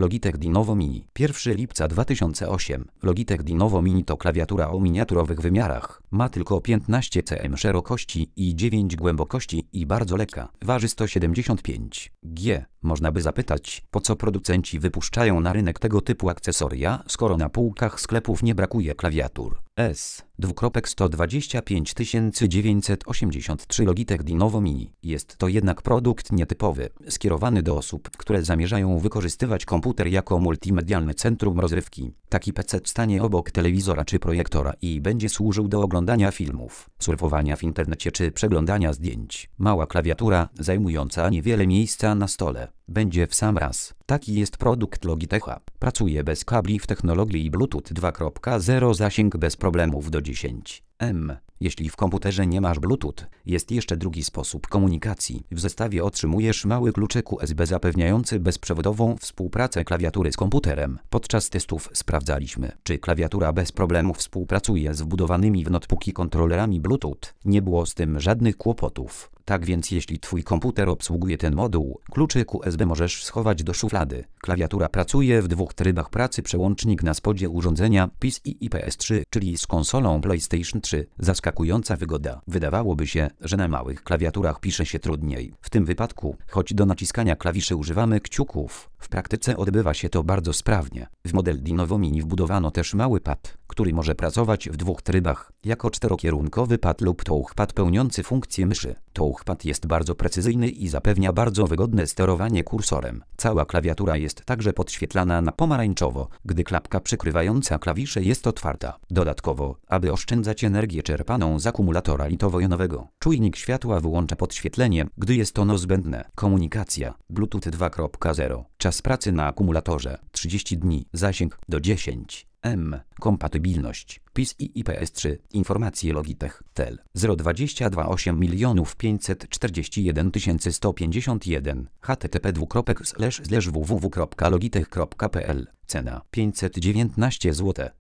Logitech Lenovo Mini. 1 lipca 2008. Logitech Lenovo Mini to klawiatura o miniaturowych wymiarach. Ma tylko 15 cm szerokości i 9 głębokości i bardzo lekka. Waży 175 g. Można by zapytać, po co producenci wypuszczają na rynek tego typu akcesoria, skoro na półkach sklepów nie brakuje klawiatur. S.125 983 Logitech Lenovo Mini. Jest to jednak produkt nietypowy, skierowany do osób, które zamierzają wykorzystywać komputer jako multimedialne centrum rozrywki. Taki PC stanie obok telewizora czy projektora i będzie służył do oglądania filmów, surfowania w internecie czy przeglądania zdjęć. Mała klawiatura, zajmująca niewiele miejsca na stole, będzie w sam raz. Taki jest produkt Logitecha. Pracuje bez kabli w technologii Bluetooth 2.0, zasięg bez problemów do 10 m. Jeśli w komputerze nie masz Bluetooth, jest jeszcze drugi sposób komunikacji. W zestawie otrzymujesz mały kluczyk USB zapewniający bezprzewodową współpracę klawiatury z komputerem. Podczas testów sprawdzaliśmy, czy klawiatura bez problemu współpracuje z wbudowanymi w notebooki kontrolerami Bluetooth. Nie było z tym żadnych kłopotów. Tak więc jeśli Twój komputer obsługuje ten moduł, kluczyk USB możesz schować do szuflady. Klawiatura pracuje w dwóch trybach pracy: przełącznik na spodzie urządzenia PC i PS3, czyli z konsolą PlayStation 3. Zaskakująca wygoda. Wydawałoby się, że na małych klawiaturach pisze się trudniej. W tym wypadku, choć do naciskania klawiszy używamy kciuków, w praktyce odbywa się to bardzo sprawnie. W model Lenovo Mini wbudowano też mały pad, który może pracować w dwóch trybach, jako czterokierunkowy pad lub touchpad pełniący funkcję myszy. Touchpad jest bardzo precyzyjny i zapewnia bardzo wygodne sterowanie kursorem. Cała klawiatura jest także podświetlana na pomarańczowo, gdy klapka przykrywająca klawisze jest otwarta. Dodatkowo, aby oszczędzać energię czerpaną z akumulatora litowo-jonowego, czujnik światła wyłącza podświetlenie, gdy jest ono zbędne. Komunikacja Bluetooth 2.0. Czas pracy na akumulatorze 30 dni. Zasięg do 10 m. Kompatybilność PC i PS3. Informacje Logitech Tel 022 541 151 http://www.logitech.pl. Cena 519 zł.